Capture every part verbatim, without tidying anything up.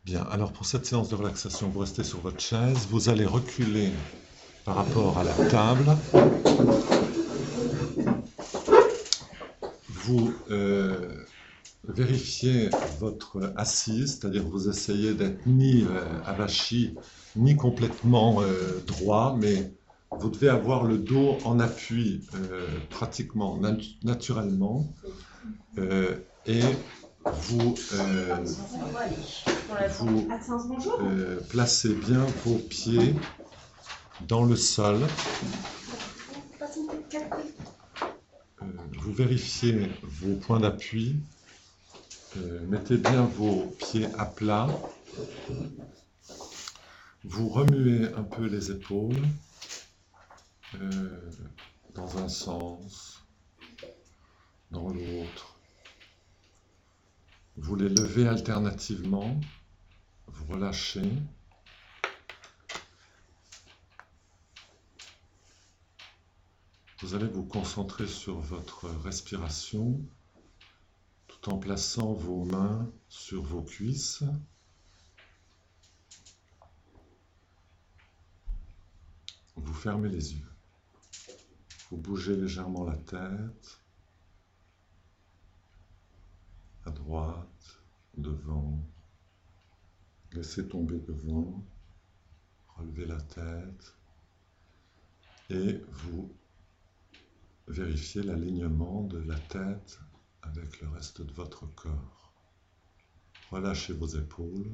Bien, alors pour cette séance de relaxation, vous restez sur votre chaise, vous allez reculer par rapport à la table, vous euh, vérifiez votre assise, c'est-à-dire vous essayez d'être ni euh, avachi, ni complètement euh, droit, mais vous devez avoir le dos en appui euh, pratiquement nat naturellement, euh, et vous, euh, vous euh, placez bien vos pieds dans le sol. Euh, vous vérifiez vos points d'appui. Euh, mettez bien vos pieds à plat. Vous remuez un peu les épaules euh, dans un sens, dans l'autre. Vous les levez alternativement. Vous relâchez. Vous allez vous concentrer sur votre respiration tout en plaçant vos mains sur vos cuisses. Vous fermez les yeux. Vous bougez légèrement la tête, à droite, devant. Laissez tomber devant, relevez la tête et vous vérifiez l'alignement de la tête avec le reste de votre corps. Relâchez vos épaules.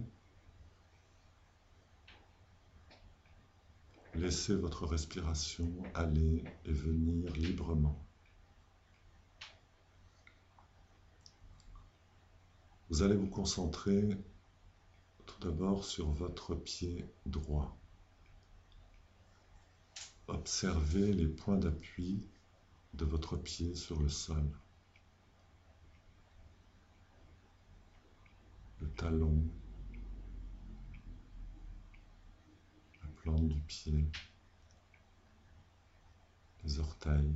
Laissez votre respiration aller et venir librement. Vous allez vous concentrer tout d'abord sur votre pied droit. Observez les points d'appui de votre pied sur le sol. Le talon, la plante du pied, les orteils.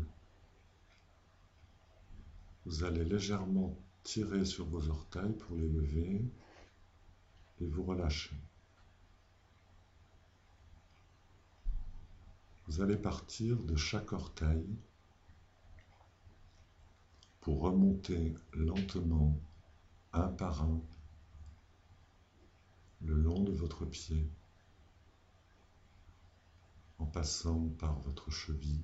Vous allez légèrement tirer sur vos orteils pour les lever et vous relâcher. Vous allez partir de chaque orteil pour remonter lentement, un par un, le long de votre pied, en passant par votre cheville,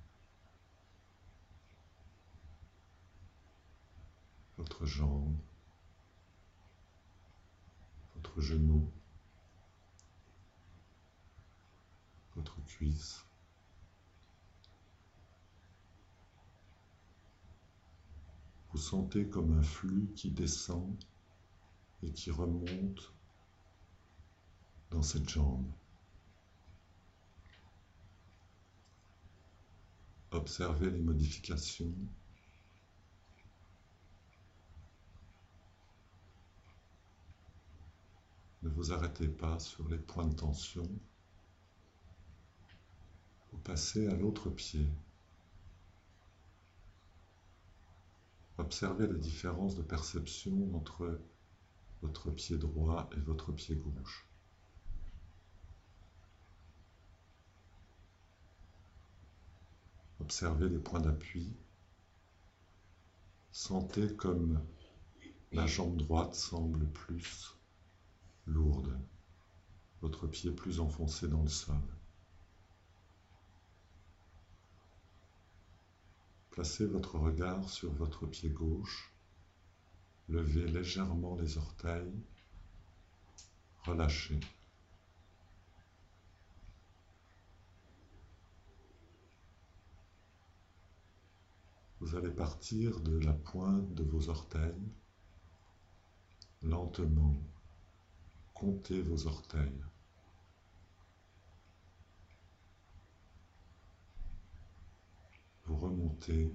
votre jambe, votre genou, votre cuisse. Vous sentez comme un flux qui descend et qui remonte dans cette jambe. Observez les modifications. Ne vous arrêtez pas sur les points de tension. Vous passez à l'autre pied. Observez la différence de perception entre votre pied droit et votre pied gauche. Observez les points d'appui. Sentez comme la jambe droite semble plus lourde, votre pied plus enfoncé dans le sol. Placez votre regard sur votre pied gauche, levez légèrement les orteils, relâchez. Vous allez partir de la pointe de vos orteils, lentement, comptez vos orteils. Vous remontez,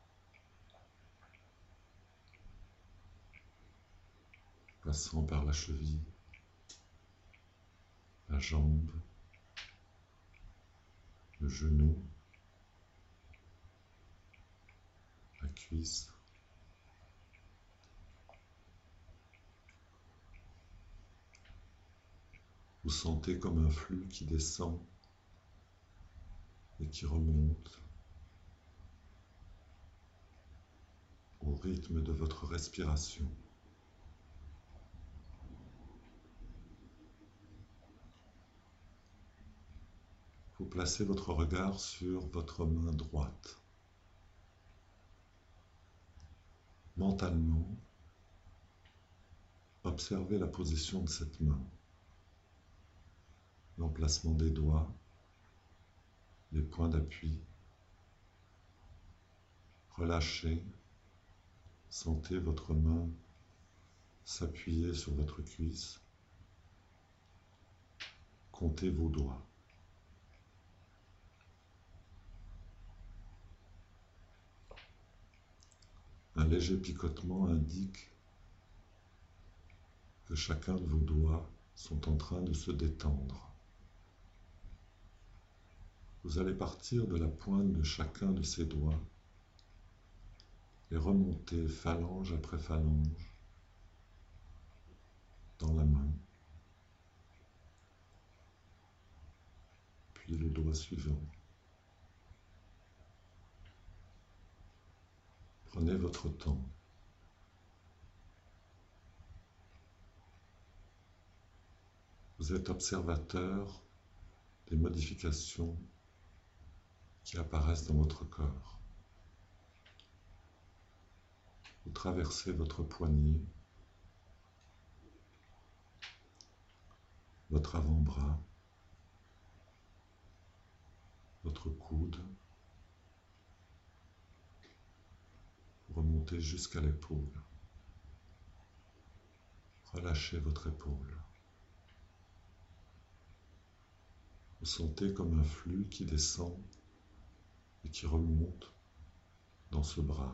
passant par la cheville, la jambe, le genou, la cuisse, Vous sentez comme un flux qui descend et qui remonte au rythme de votre respiration. Vous placez votre regard sur votre main droite. Mentalement, observez la position de cette main, l'emplacement des doigts, les points d'appui. Relâchez, sentez votre main s'appuyer sur votre cuisse. Comptez vos doigts. Un léger picotement indique que chacun de vos doigts sont en train de se détendre. Vous allez partir de la pointe de chacun de ces doigts et remonter phalange après phalange dans la main, puis le doigt suivant. Prenez votre temps. Vous êtes observateur des modifications qui apparaissent dans votre corps. Vous traversez votre poignet, votre avant-bras, votre coude, vous remontez jusqu'à l'épaule. Relâchez votre épaule. Vous sentez comme un flux qui descend et qui remonte dans ce bras.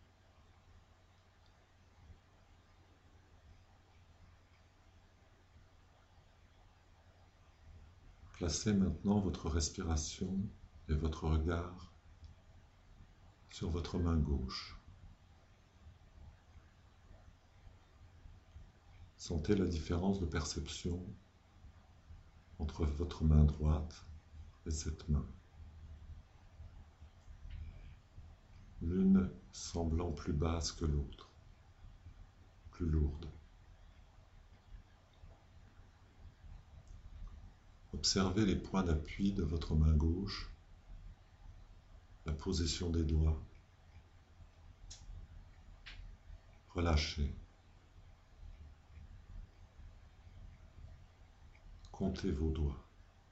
Placez maintenant votre respiration et votre regard sur votre main gauche. Sentez la différence de perception entre votre main droite et cette main. L'une semblant plus basse que l'autre, plus lourde. Observez les points d'appui de votre main gauche, la position des doigts. Relâchez. Comptez vos doigts.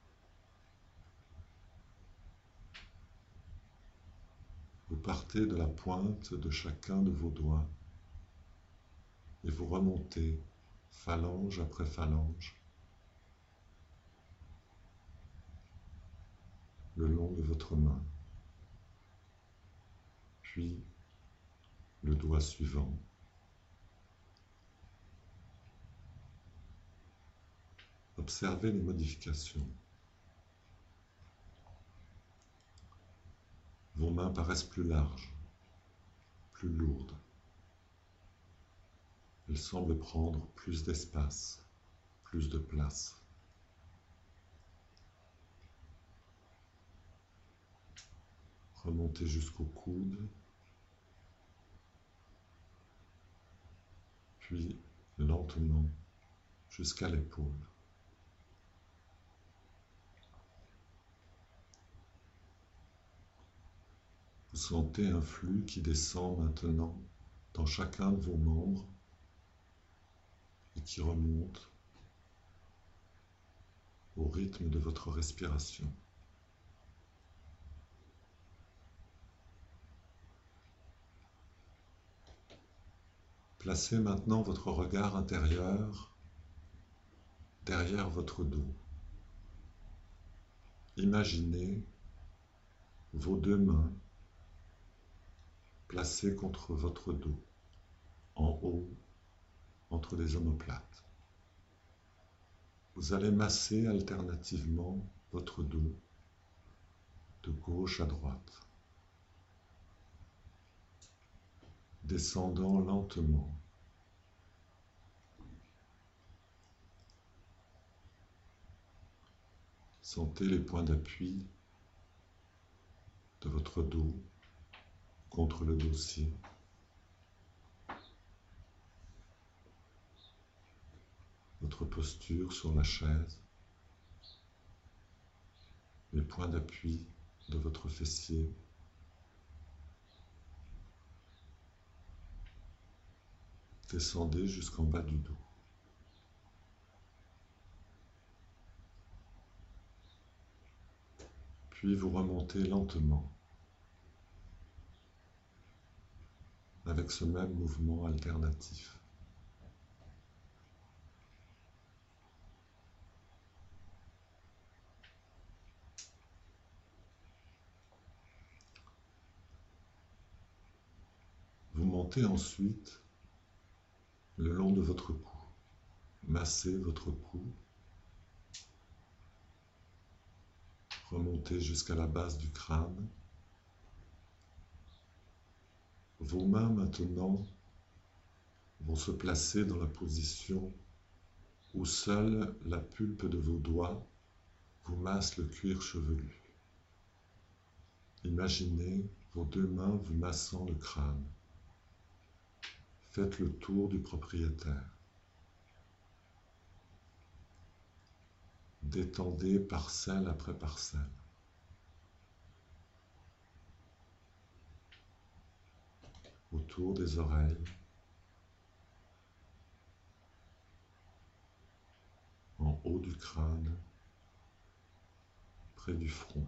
Vous partez de la pointe de chacun de vos doigts et vous remontez phalange après phalange le long de votre main, puis le doigt suivant. Observez les modifications. Vos mains paraissent plus larges, plus lourdes. Elles semblent prendre plus d'espace, plus de place. Remontez jusqu'au coude, puis lentement jusqu'à l'épaule. Vous sentez un flux qui descend maintenant dans chacun de vos membres et qui remonte au rythme de votre respiration. Placez maintenant votre regard intérieur derrière votre dos. Imaginez vos deux mains placées contre votre dos, en haut, entre les omoplates. Vous allez masser alternativement votre dos de gauche à droite, descendant lentement. Sentez les points d'appui de votre dos contre le dossier. Votre posture sur la chaise. Les points d'appui de votre fessier. Descendez jusqu'en bas du dos. Puis vous remontez lentement avec ce même mouvement alternatif. Vous montez ensuite le long de votre cou. Massez votre cou. Remontez jusqu'à la base du crâne. Vos mains maintenant vont se placer dans la position où seule la pulpe de vos doigts vous masse le cuir chevelu. Imaginez vos deux mains vous massant le crâne. Faites le tour du propriétaire. Détendez parcelle après parcelle. Autour des oreilles, en haut du crâne, près du front.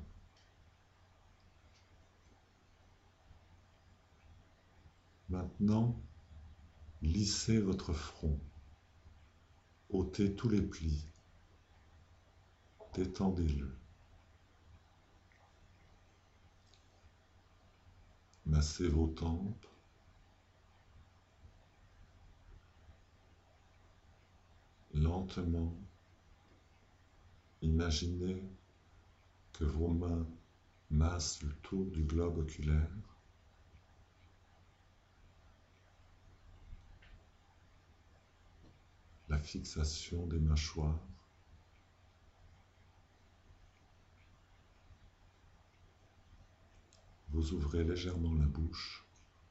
Maintenant, lissez votre front, ôtez tous les plis, détendez-le. Massez vos tempes, lentement. Imaginez que vos mains massent le tour du globe oculaire. La fixation des mâchoires. Vous ouvrez légèrement la bouche.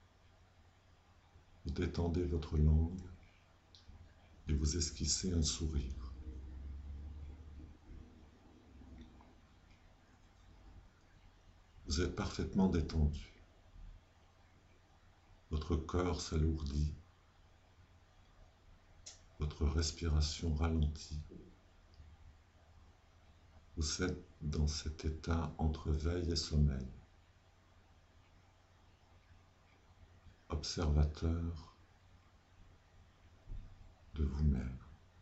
Vous détendez votre langue et vous esquissez un sourire. Vous êtes parfaitement détendu. Votre corps s'alourdit. Votre respiration ralentit. Vous êtes dans cet état entre veille et sommeil. Observateur de vous-même.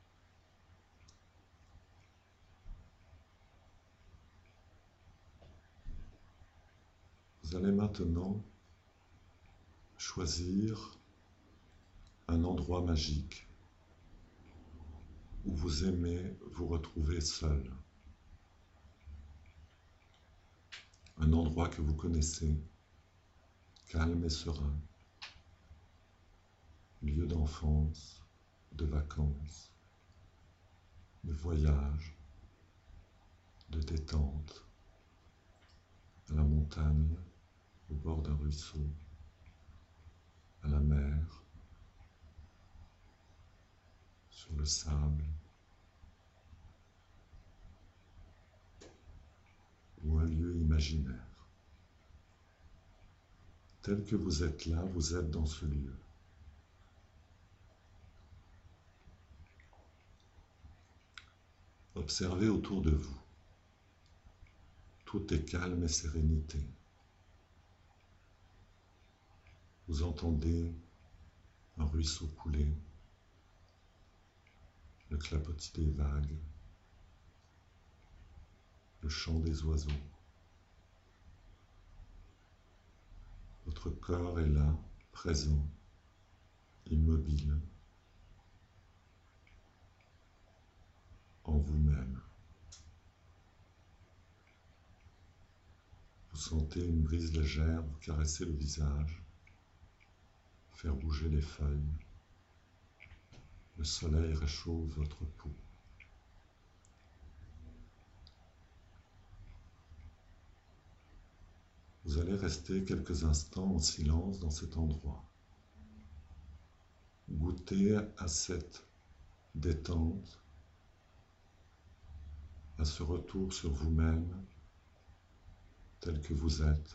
Vous allez maintenant choisir un endroit magique où vous aimez vous retrouver seul. Un endroit que vous connaissez, calme et serein. Lieu d'enfance, de vacances, de voyage, de détente, à la montagne, au bord d'un ruisseau, à la mer, sur le sable, ou un lieu imaginaire. Tel que vous êtes là, vous êtes dans ce lieu. Observez autour de vous. Tout est calme et sérénité. Vous entendez un ruisseau couler, le clapotis des vagues, le chant des oiseaux. Votre corps est là, présent, immobile, en vous-même. Vous sentez une brise légère vous caresser le visage, faire bouger les feuilles. Le soleil réchauffe votre peau. Vous allez rester quelques instants en silence dans cet endroit. Goûtez à cette détente, à ce retour sur vous-même, tel que vous êtes,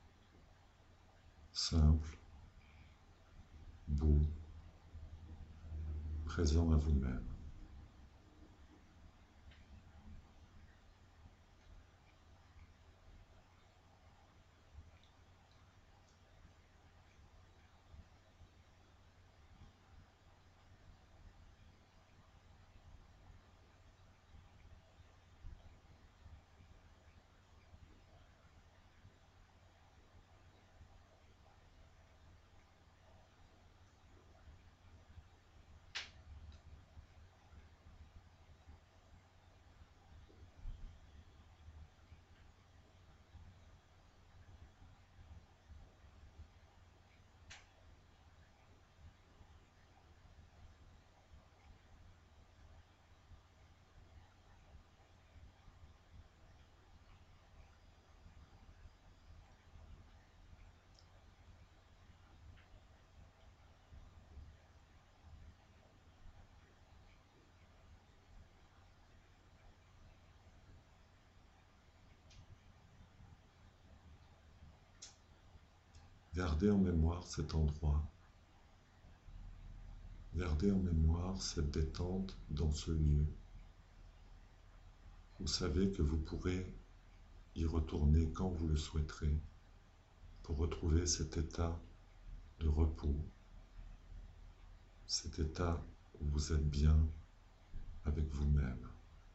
simple, beau, présent à vous-même. Gardez en mémoire cet endroit. Gardez en mémoire cette détente dans ce lieu. Vous savez que vous pourrez y retourner quand vous le souhaiterez pour retrouver cet état de repos, cet état où vous êtes bien avec vous-même.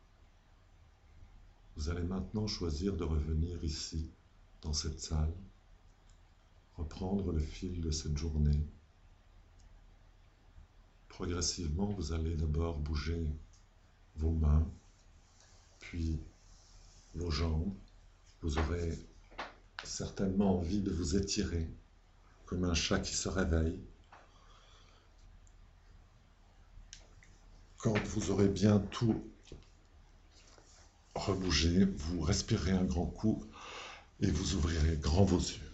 Vous allez maintenant choisir de revenir ici, dans cette salle, reprendre le fil de cette journée. Progressivement, vous allez d'abord bouger vos mains, puis vos jambes. Vous aurez certainement envie de vous étirer, comme un chat qui se réveille. Quand vous aurez bien tout rebougé, vous respirerez un grand coup et vous ouvrirez grand vos yeux.